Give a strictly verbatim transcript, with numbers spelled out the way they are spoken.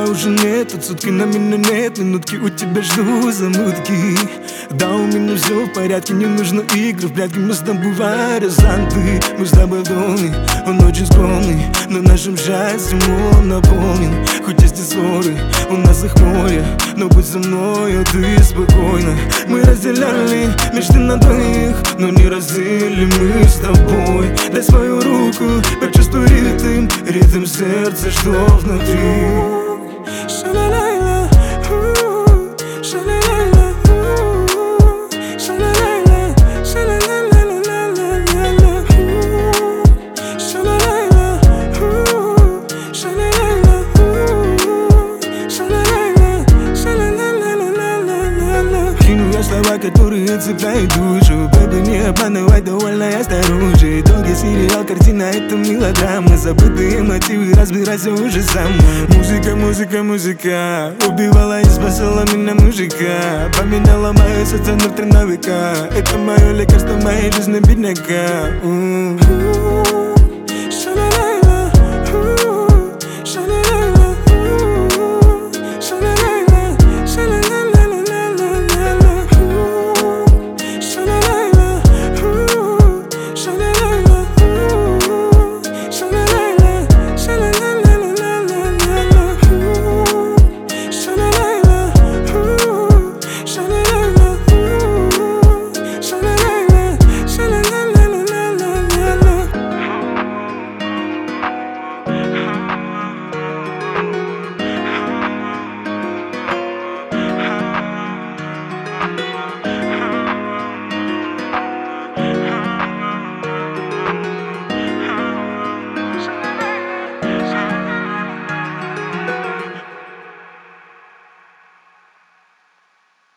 уже нет, тут сутки на минет, минутки у тебя жду замутки. Да, у меня все в порядке, не нужно игры в прятки. Мы с тобой варианты, мы с тобой в доме. Он очень скромный, но нашим счастьем он наполнен. Хоть есть и ссоры, у нас их море, но будь со мною ты спокойно. Мы разделяли мечты на двоих, но не разделили мы с тобой. Дай свою руку, почувствуй ритм, ритм сердца, что внутри. Ша-ла-ла-ла, ша-ла-ла-ла, ша-ла-ла-ла, ша-ла-ла-ла-ла-ла-ла, ша-ла-ла-ла, ша-ла-ла-ла, ша-ла-ла-ла. Кину я слова, которые цепляют душу. Бэби, не обманывай, довольно я снаружи. Долгий сериал, картина, это мелодрама. Забытые мотивы, разбирайся уже сам. Музыка, музыка, музыка убивала и спасала меня мужика. Поменяла мое сердце на три века. Это мое лекарство в моей жизни, бедняка.